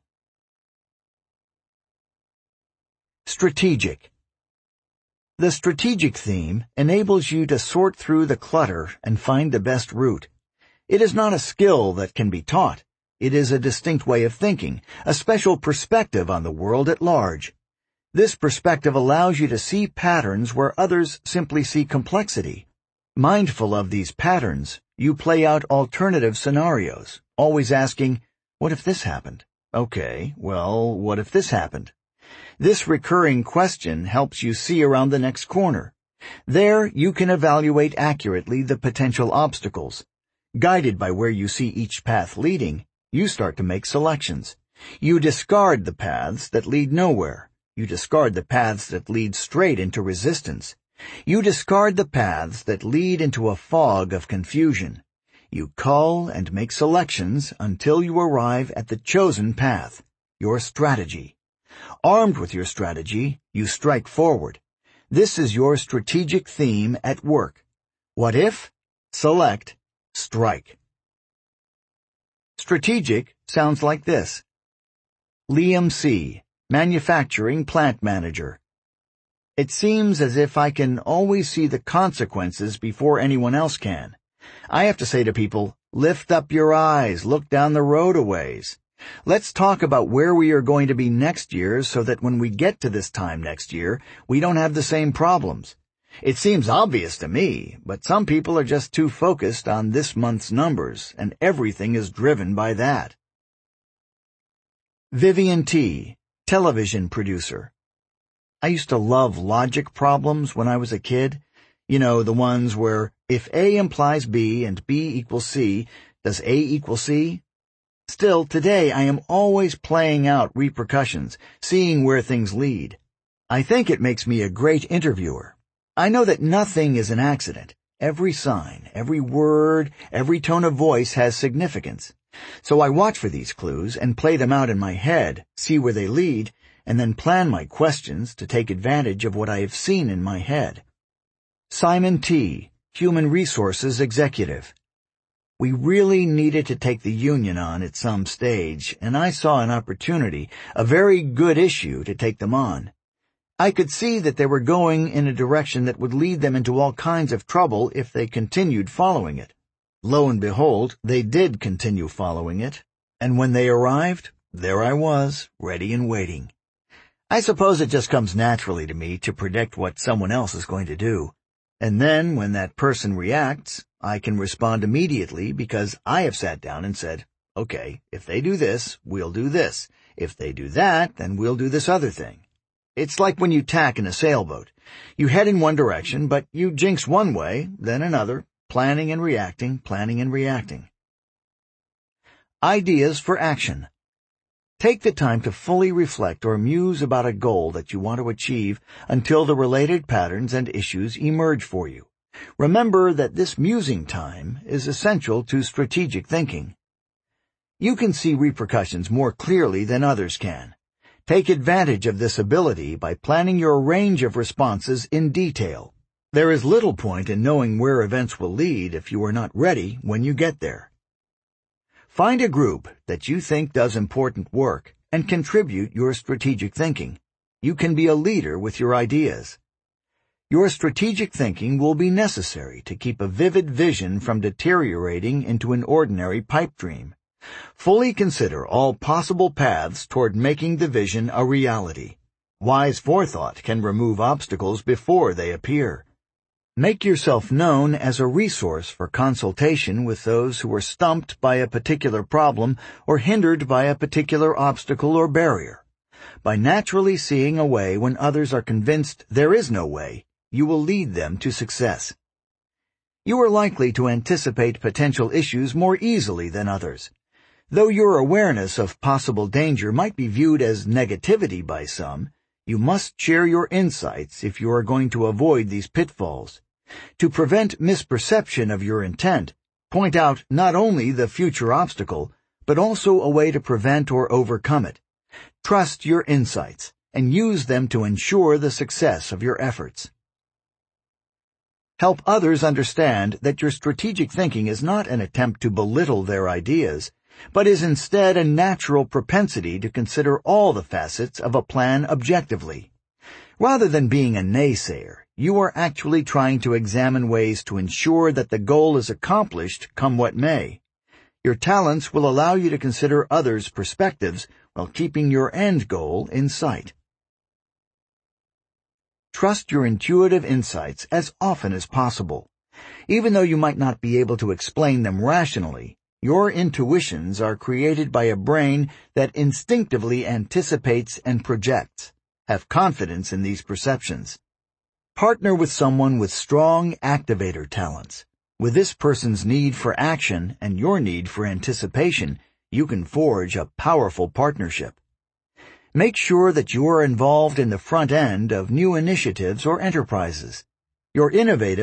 Strategic. The strategic theme enables you to sort through the clutter and find the best route. It is not a skill that can be taught. It is a distinct way of thinking, a special perspective on the world at large. This perspective allows you to see patterns where others simply see complexity. Mindful of these patterns, you play out alternative scenarios, always asking, what if this happened? Okay, well, what if this happened? This recurring question helps you see around the next corner. There, you can evaluate accurately the potential obstacles. Guided by where you see each path leading, you start to make selections. You discard the paths that lead nowhere. You discard the paths that lead straight into resistance. You discard the paths that lead into a fog of confusion. You cull and make selections until you arrive at the chosen path, your strategy. Armed with your strategy, you strike forward. This is your strategic theme at work. What if? Select. Strike. Strategic sounds like this. Liam C., Manufacturing Plant Manager. It seems as if I can always see the consequences before anyone else can. I have to say to people, lift up your eyes, look down the road a ways. Let's talk about where we are going to be next year so that when we get to this time next year, we don't have the same problems. It seems obvious to me, but some people are just too focused on this month's numbers, and everything is driven by that. Vivian T., television producer. I used to love logic problems when I was a kid. You know, the ones where if A implies B and B equals C, does A equal C? Still, today I am always playing out repercussions, seeing where things lead. I think it makes me a great interviewer. I know that nothing is an accident. Every sign, every word, every tone of voice has significance. So I watch for these clues and play them out in my head, see where they lead, and then plan my questions to take advantage of what I have seen in my head. Simon T., Human Resources Executive. We really needed to take the union on at some stage, and I saw an opportunity, a very good issue, to take them on. I could see that they were going in a direction that would lead them into all kinds of trouble if they continued following it. Lo and behold, they did continue following it, and when they arrived, there I was, ready and waiting. I suppose it just comes naturally to me to predict what someone else is going to do. And then, when that person reacts, I can respond immediately because I have sat down and said, okay, if they do this, we'll do this. If they do that, then we'll do this other thing. It's like when you tack in a sailboat. You head in one direction, but you jinx one way, then another, planning and reacting, planning and reacting. Ideas for action. Take the time to fully reflect or muse about a goal that you want to achieve until the related patterns and issues emerge for you. Remember that this musing time is essential to strategic thinking. You can see repercussions more clearly than others can. Take advantage of this ability by planning your range of responses in detail. There is little point in knowing where events will lead if you are not ready when you get there. Find a group that you think does important work and contribute your strategic thinking. You can be a leader with your ideas. Your strategic thinking will be necessary to keep a vivid vision from deteriorating into an ordinary pipe dream. Fully consider all possible paths toward making the vision a reality. Wise forethought can remove obstacles before they appear. Make yourself known as a resource for consultation with those who are stumped by a particular problem or hindered by a particular obstacle or barrier. By naturally seeing a way when others are convinced there is no way, you will lead them to success. You are likely to anticipate potential issues more easily than others. Though your awareness of possible danger might be viewed as negativity by some, you must share your insights if you are going to avoid these pitfalls. To prevent misperception of your intent, point out not only the future obstacle, but also a way to prevent or overcome it. Trust your insights and use them to ensure the success of your efforts. Help others understand that your strategic thinking is not an attempt to belittle their ideas, but is instead a natural propensity to consider all the facets of a plan objectively. Rather than being a naysayer, you are actually trying to examine ways to ensure that the goal is accomplished come what may. Your talents will allow you to consider others' perspectives while keeping your end goal in sight. Trust your intuitive insights as often as possible. Even though you might not be able to explain them rationally, your intuitions are created by a brain that instinctively anticipates and projects. Have confidence in these perceptions. Partner with someone with strong activator talents. With this person's need for action and your need for anticipation, you can forge a powerful partnership. Make sure that you are involved in the front end of new initiatives or enterprises. Your innovative